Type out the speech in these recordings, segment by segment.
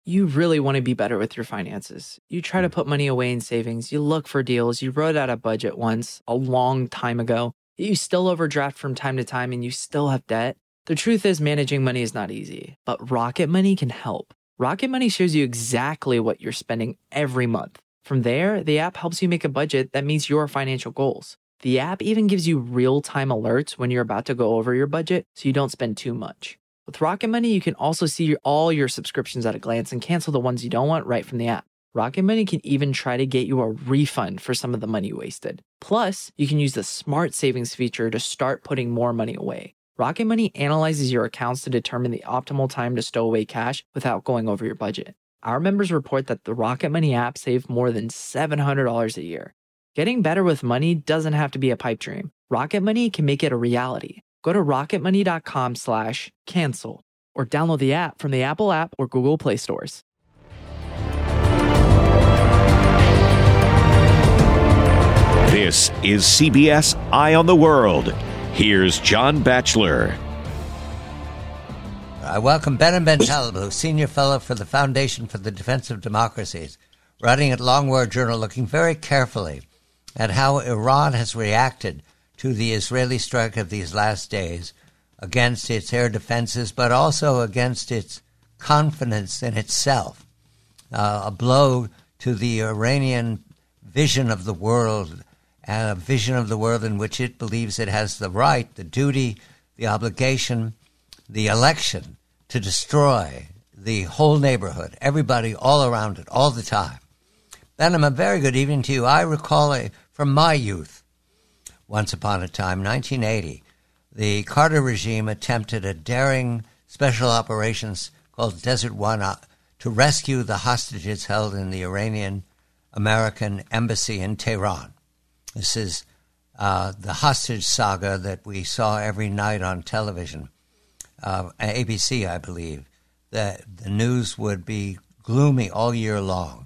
You really want to be better with your finances. You try to put money away in savings, you look for deals, you wrote out a budget once, a long time ago. You still overdraft from time to time and you still have debt. The truth is, managing money is not easy, but Rocket Money can help. Rocket Money shows you exactly what you're spending every month. From there, the app helps you make a budget that meets your financial goals. The app even gives you real-time alerts when you're about to go over your budget so you don't spend too much. With Rocket Money, you can also see all your subscriptions at a glance and cancel the ones you don't want right from the app. Rocket Money can even try to get you a refund for some of the money you wasted. Plus, you can use the Smart Savings feature to start putting more money away. Rocket Money analyzes your accounts to determine the optimal time to stow away cash without going over your budget. Our members report that the Rocket Money app saved more than $700 a year. Getting better with money doesn't have to be a pipe dream. Rocket Money can make it a reality. Go to rocketmoney.com/cancel or download the app from the Apple app or Google Play stores. This is CBS Eye on the World. Here's John Batchelor. I welcome Behnam Ben-Taleb, Senior Fellow for the Foundation for the Defense of Democracies, writing at Long War Journal, looking very carefully at how Iran has reacted to the Israeli strike of these last days against its air defenses, but also against its confidence in itself. A blow to the Iranian vision of the world, and a vision of the world in which it believes it has the right, the duty, the obligation, the election to destroy the whole neighborhood, everybody all around it, all the time. Behnam, a very good evening to you. I recall from my youth, once upon a time, 1980, the Carter regime attempted a daring special operations called Desert One to rescue the hostages held in the Iranian-American embassy in Tehran. This is the hostage saga that we saw every night on television. ABC, I believe. The news would be gloomy all year long.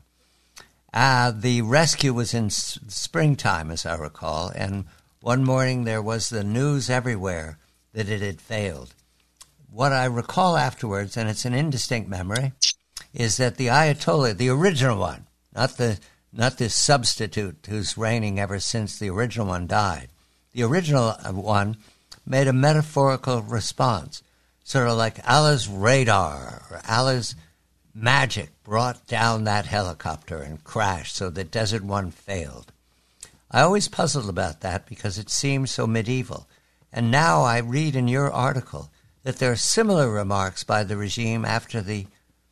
The rescue was in springtime, as I recall, and one morning there was the news everywhere that it had failed. What I recall afterwards, and it's an indistinct memory, is that the Ayatollah, the original one, not this substitute who's reigning ever since the original one died, the original one made a metaphorical response, sort of like Allah's radar or Allah's magic brought down that helicopter and crashed so that Desert One failed. I always puzzled about that because it seemed so medieval. And now I read in your article that there are similar remarks by the regime after the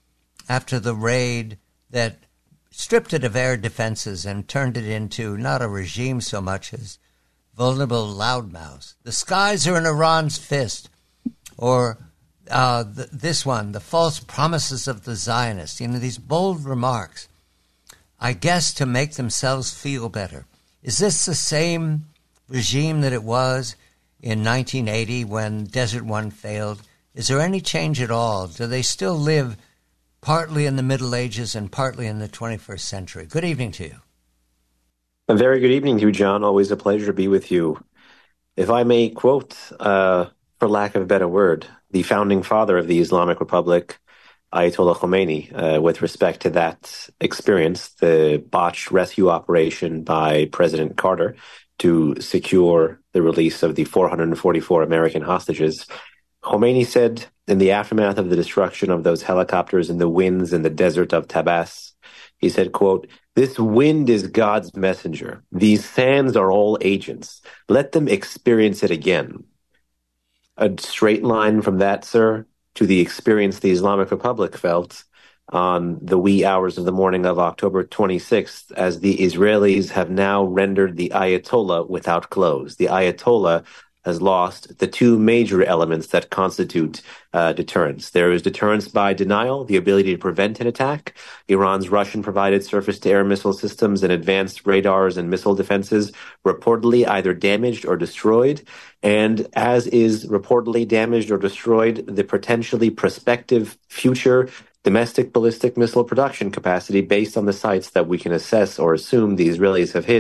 raid that stripped it of air defenses and turned it into not a regime so much as vulnerable loudmouths. The skies are in Iran's fist. Or this one, the false promises of the Zionists. These bold remarks, I guess, to make themselves feel better. Is this the same regime that it was in 1980 when Desert One failed? Is there any change at all? Do they still live partly in the Middle Ages and partly in the 21st century? Good evening to you. A very good evening to you, John. Always a pleasure to be with you. If I may quote, for lack of a better word, the founding father of the Islamic Republic, Ayatollah Khomeini, with respect to that experience, the botched rescue operation by President Carter to secure the release of the 444 American hostages. Khomeini said, in the aftermath of the destruction of those helicopters in the winds in the desert of Tabas, he said, quote, "This wind is God's messenger. These sands are all agents. Let them experience it again." A straight line from that, sir, to the experience the Islamic Republic felt on the wee hours of the morning of October 26th, as the Israelis have now rendered the Ayatollah without clothes. The Ayatollah has lost the two major elements that constitute deterrence. There is deterrence by denial, the ability to prevent an attack. Iran's Russian-provided surface-to-air missile systems and advanced radars and missile defenses reportedly either damaged or destroyed. And as is reportedly damaged or destroyed, the potentially prospective future domestic ballistic missile production capacity based on the sites that we can assess or assume the Israelis have hit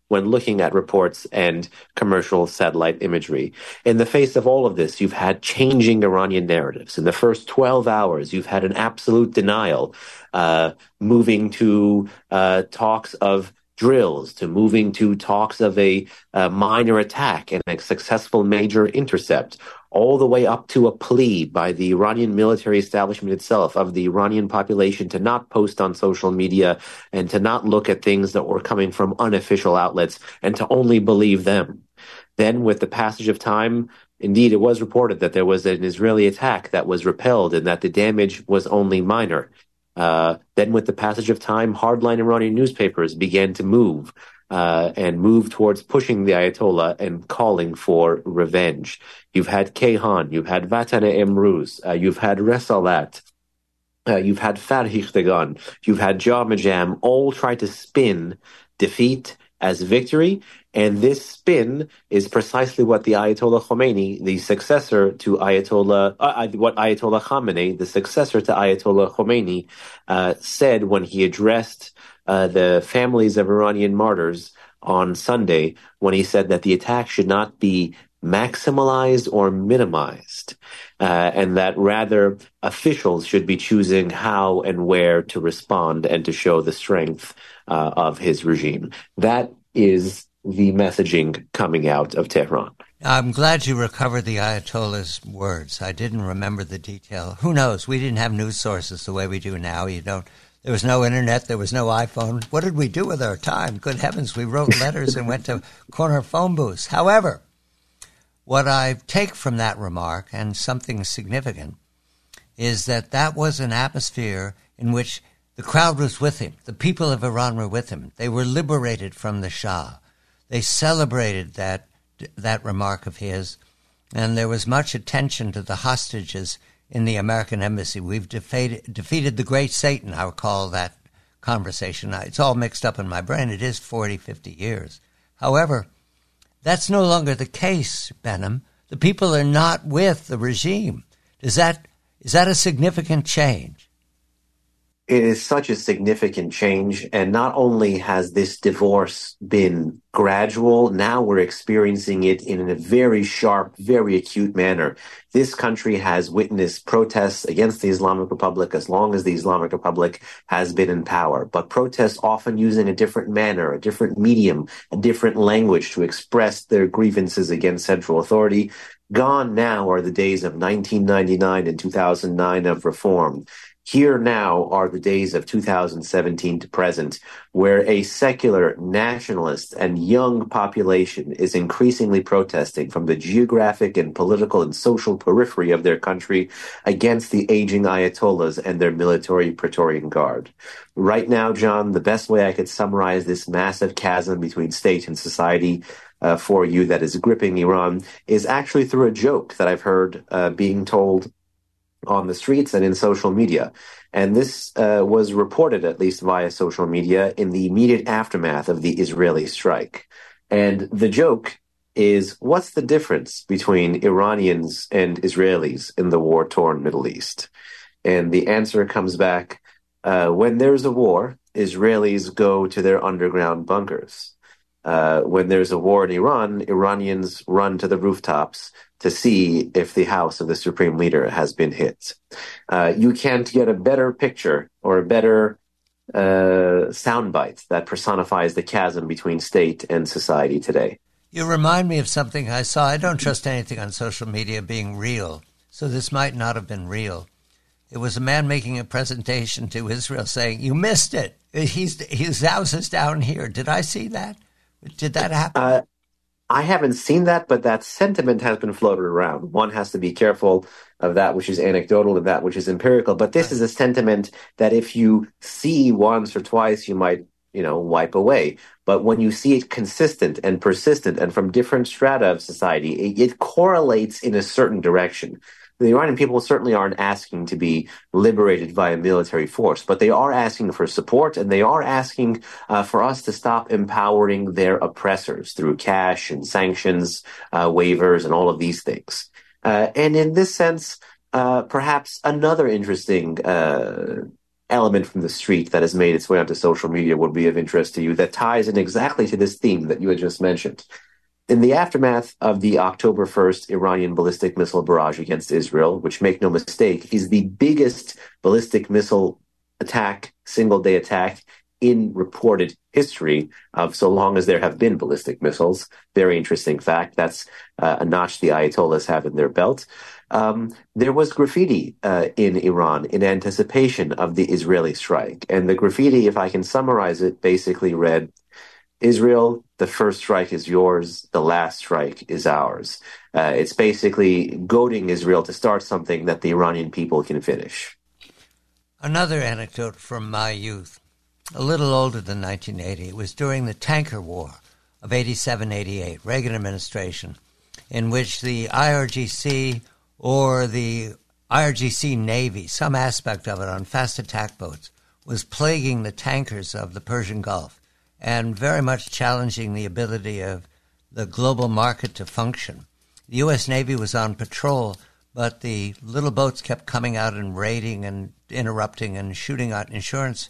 when looking at reports and commercial satellite imagery. In the face of all of this, you've had changing Iranian narratives. In the first 12 hours, you've had an absolute denial, moving to talks of drills, to moving to talks of a minor attack and a successful major intercept, all the way up to a plea by the Iranian military establishment itself of the Iranian population to not post on social media and to not look at things that were coming from unofficial outlets and to only believe them. Then, with the passage of time, indeed, it was reported that there was an Israeli attack that was repelled and that the damage was only minor. Then, with the passage of time, hardline Iranian newspapers began to move and move towards pushing the Ayatollah and calling for revenge. You've had Kayhan, you've had Vatan-e Emruz, you've had Resalat, you've had Farhikhtegan, you've had Jamajam, all try to spin defeat as victory. And this spin is precisely what the Ayatollah Khomeini, the successor to what Ayatollah Khamenei, the successor to Ayatollah Khomeini, said when he addressed the families of Iranian martyrs on Sunday, when he said that the attack should not be maximalized or minimized, and that rather officials should be choosing how and where to respond and to show the strength of his regime. That is the messaging coming out of Tehran. I'm glad you recovered the Ayatollah's words. I didn't remember the detail. Who knows? We didn't have news sources the way we do now. There was no internet. There was no iPhone. What did we do with our time? Good heavens, we wrote letters and went to corner phone booths. However, what I take from that remark, and something significant, is that was an atmosphere in which the crowd was with him. The people of Iran were with him. They were liberated from the Shah. They celebrated that remark of his, and there was much attention to the hostages in the American embassy. We've defeated the great Satan, I recall that conversation. It's all mixed up in my brain. It is 40, 50 years. However, that's no longer the case, Behnam. The people are not with the regime. Is that a significant change? It is such a significant change, and not only has this divorce been gradual, now we're experiencing it in a very sharp, very acute manner. This country has witnessed protests against the Islamic Republic as long as the Islamic Republic has been in power, but protests often using a different manner, a different medium, a different language to express their grievances against central authority. Gone now are the days of 1999 and 2009 of reform. Here now are the days of 2017 to present, where a secular, nationalist, and young population is increasingly protesting from the geographic and political and social periphery of their country against the aging Ayatollahs and their military Praetorian Guard. Right now, John, the best way I could summarize this massive chasm between state and society for you that is gripping Iran is actually through a joke that I've heard being told on the streets and in social media. And this was reported, at least via social media, in the immediate aftermath of the Israeli strike. And the joke is, what's the difference between Iranians and Israelis in the war-torn Middle East? And the answer comes back, when there's a war, Israelis go to their underground bunkers. When there's a war in Iran, Iranians run to the rooftops to see if the house of the supreme leader has been hit. You can't get a better picture or a better soundbite that personifies the chasm between state and society today. You remind me of something I saw. I don't trust anything on social media being real, so this might not have been real. It was a man making a presentation to Israel saying, "You missed it. His house is down here." Did I see that? Did that happen? I haven't seen that, but that sentiment has been floated around. One has to be careful of that which is anecdotal and that which is empirical. But this is a sentiment that if you see once or twice, you might, wipe away. But when you see it consistent and persistent and from different strata of society, it correlates in a certain direction. The Iranian people certainly aren't asking to be liberated via military force, but they are asking for support, and they are asking for us to stop empowering their oppressors through cash and sanctions, waivers, and all of these things. And in this sense, perhaps another interesting element from the street that has made its way onto social media would be of interest to you that ties in exactly to this theme that you had just mentioned. In the aftermath of the October 1st Iranian ballistic missile barrage against Israel, which, make no mistake, is the biggest ballistic missile attack, single-day attack in reported history of so long as there have been ballistic missiles. Very interesting fact. That's a notch the Ayatollahs have in their belt. There was graffiti in Iran in anticipation of the Israeli strike. And the graffiti, if I can summarize it, basically read, Israel, the first strike is yours, the last strike is ours. It's basically goading Israel to start something that the Iranian people can finish. Another anecdote from my youth, a little older than 1980. It was during the tanker war of 87-88, Reagan administration, in which the IRGC or the IRGC Navy, some aspect of it on fast attack boats, was plaguing the tankers of the Persian Gulf and very much challenging the ability of the global market to function. The U.S. Navy was on patrol, but the little boats kept coming out and raiding and interrupting and shooting out insurance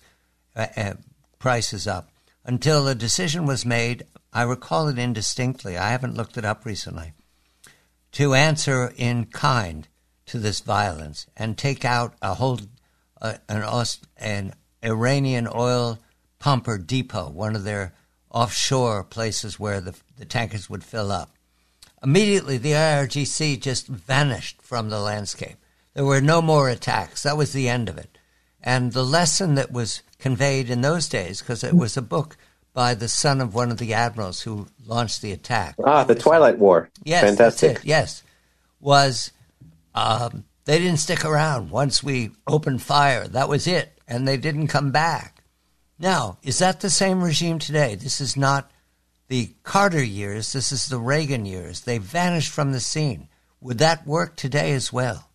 prices up until a decision was made. I recall it indistinctly. I haven't looked it up recently. To answer in kind to this violence and take out a whole an Iranian oil pumper depot, one of their offshore places where the tankers would fill up. Immediately, the IRGC just vanished from the landscape. There were no more attacks. That was the end of it. And the lesson that was conveyed in those days, because it was a book by the son of one of the admirals who launched the attack. The Twilight War. Yes, fantastic. That's it. Yes, was they didn't stick around. Once we opened fire, that was it, and they didn't come back. Now, is that the same regime today? This is not the Carter years. This is the Reagan years. They vanished from the scene. Would that work today as well?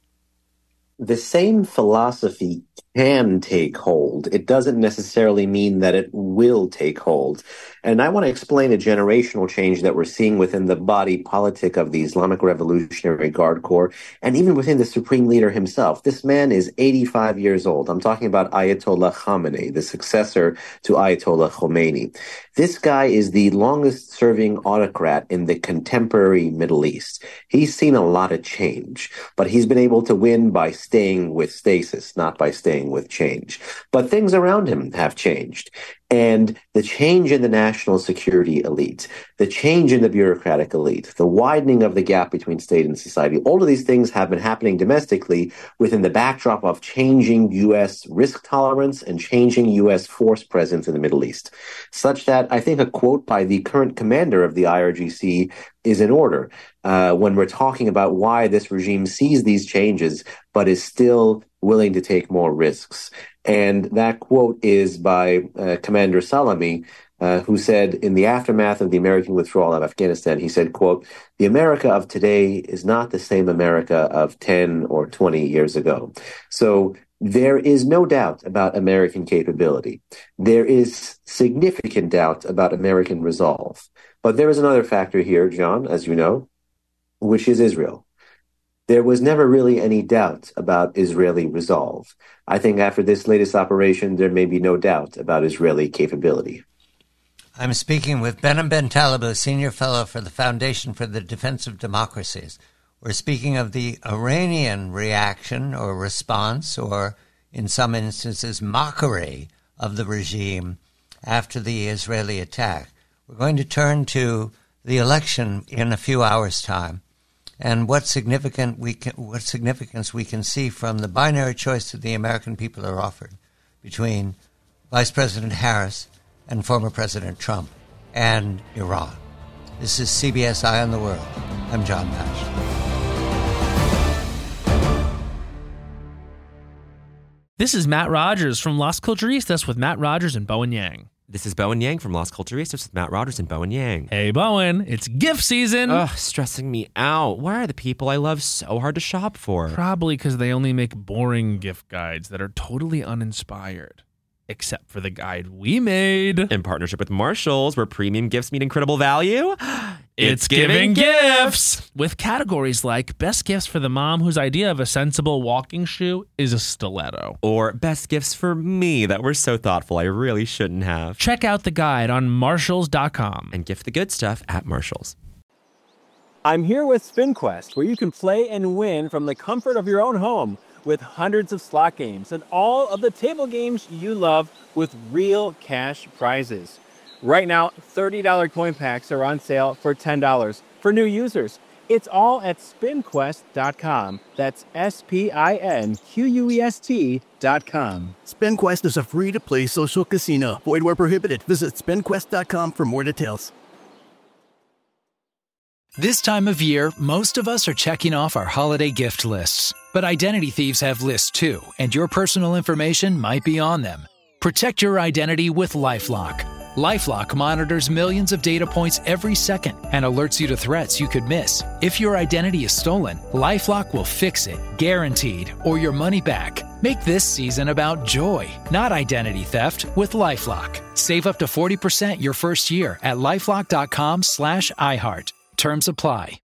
The same philosophy can take hold. It doesn't necessarily mean that it will take hold. And I want to explain a generational change that we're seeing within the body politic of the Islamic Revolutionary Guard Corps, and even within the supreme leader himself. This man is 85 years old. I'm talking about Ayatollah Khamenei, the successor to Ayatollah Khomeini. This guy is the longest-serving autocrat in the contemporary Middle East. He's seen a lot of change, but he's been able to win by staying with stasis, not by staying with change. But things around him have changed. And the change in the national security elite, the change in the bureaucratic elite, the widening of the gap between state and society, all of these things have been happening domestically within the backdrop of changing U.S. risk tolerance and changing U.S. force presence in the Middle East. Such that I think a quote by the current commander of the IRGC is in order when we're talking about why this regime sees these changes but is still willing to take more risks. And that quote is by Commander Salami, who said in the aftermath of the American withdrawal of Afghanistan, he said, quote, "The America of today is not the same America of 10 or 20 years ago." So there is no doubt about American capability. There is significant doubt about American resolve. But there is another factor here, John, as you know, which is Israel. There was never really any doubt about Israeli resolve. I think after this latest operation, there may be no doubt about Israeli capability. I'm speaking with Behnam Ben Taleb, Senior Fellow for the Foundation for the Defense of Democracies. We're speaking of the Iranian reaction or response, or in some instances, mockery of the regime after the Israeli attack. We're going to turn to the election in a few hours' time, and what significance we can see from the binary choice that the American people are offered between Vice President Harris and former President Trump and Iran. This is CBS Eye on the World. I'm John Batchelor. This is Matt Rogers from Las Culturistas with Matt Rogers and Bowen Yang. This is Bowen Yang from Las Culturistas with Matt Rogers and Bowen Yang. Hey, Bowen, it's gift season. Ugh, stressing me out. Why are the people I love so hard to shop for? Probably because they only make boring gift guides that are totally uninspired. Except for the guide we made. In partnership with Marshalls, where premium gifts meet incredible value. It's giving gifts! With categories like best gifts for the mom whose idea of a sensible walking shoe is a stiletto. Or best gifts for me that were so thoughtful I really shouldn't have. Check out the guide on Marshalls.com. And gift the good stuff at Marshalls. I'm here with SpinQuest, where you can play and win from the comfort of your own home with hundreds of slot games and all of the table games you love with real cash prizes. Right now, $30 coin packs are on sale for $10 for new users. It's all at SpinQuest.com. That's SpinQuest.com. SpinQuest is a free-to-play social casino. Void where prohibited. Visit SpinQuest.com for more details. This time of year, most of us are checking off our holiday gift lists. But identity thieves have lists too, and your personal information might be on them. Protect your identity with LifeLock. LifeLock monitors millions of data points every second and alerts you to threats you could miss. If your identity is stolen, LifeLock will fix it, guaranteed, or your money back. Make this season about joy, not identity theft, with LifeLock. Save up to 40% your first year at LifeLock.com/iHeart. Terms apply.